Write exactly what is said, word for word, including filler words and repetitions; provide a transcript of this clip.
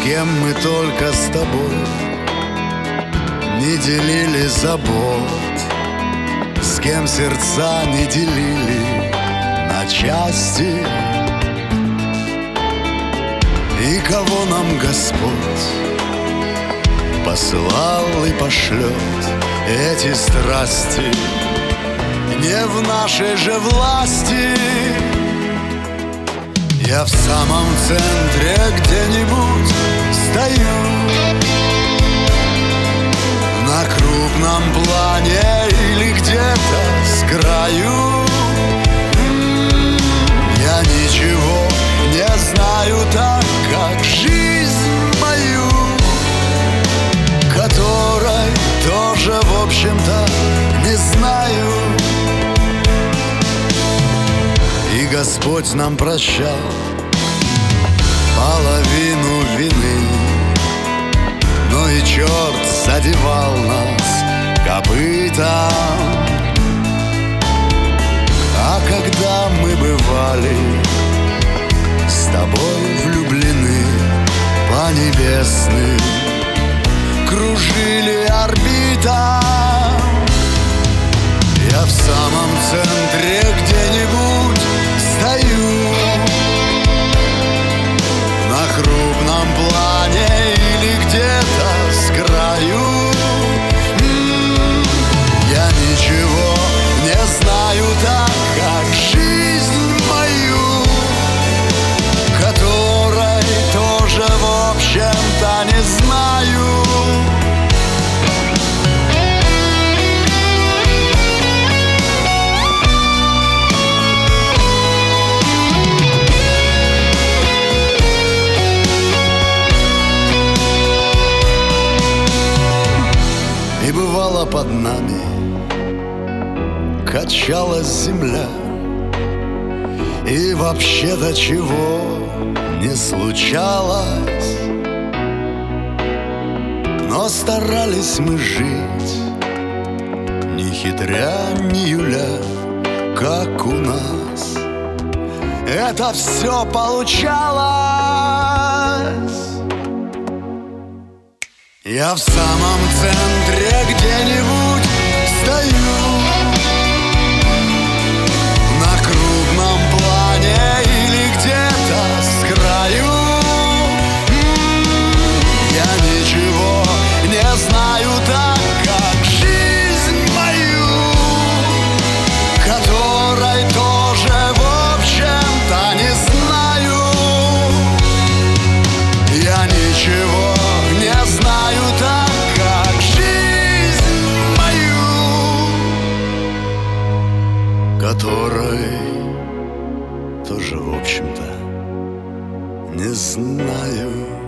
кем мы только с тобой не делили забот, с кем сердца не делили на части, и кого нам Господь посылал и пошлет эти страсти не в нашей же власти. Я в самом центре где-нибудь стою, на крупном плане или где-то с краю. Я ничего не знаю так, как жизнь мою, которой тоже, в общем-то, не знаю. И Господь нам прощал половину вины, но и черт задевал нас копытом. А когда мы бывали с тобой влюблены по небесным, кружили орбитам, я в самом центре где-нибудь стою, на крупном плане или где-то с краю. М-м-м, я ничего не знаю так, как жизнь мою, которой тоже, в общем-то, не знаю. И бывало под нами качалась земля, и вообще-то чего не случалось, но старались мы жить, не хитря, не юля, как у нас это все получалось. Я в самом центре где-нибудь стою, на крупном плане или где-то с краю. М-м-м, я ничего не знаю так, как жизнь мою, которой тоже, в общем-то, не знаю. Я ничего не знаю так, как жизнь мою, которой тоже, в общем-то, не знаю.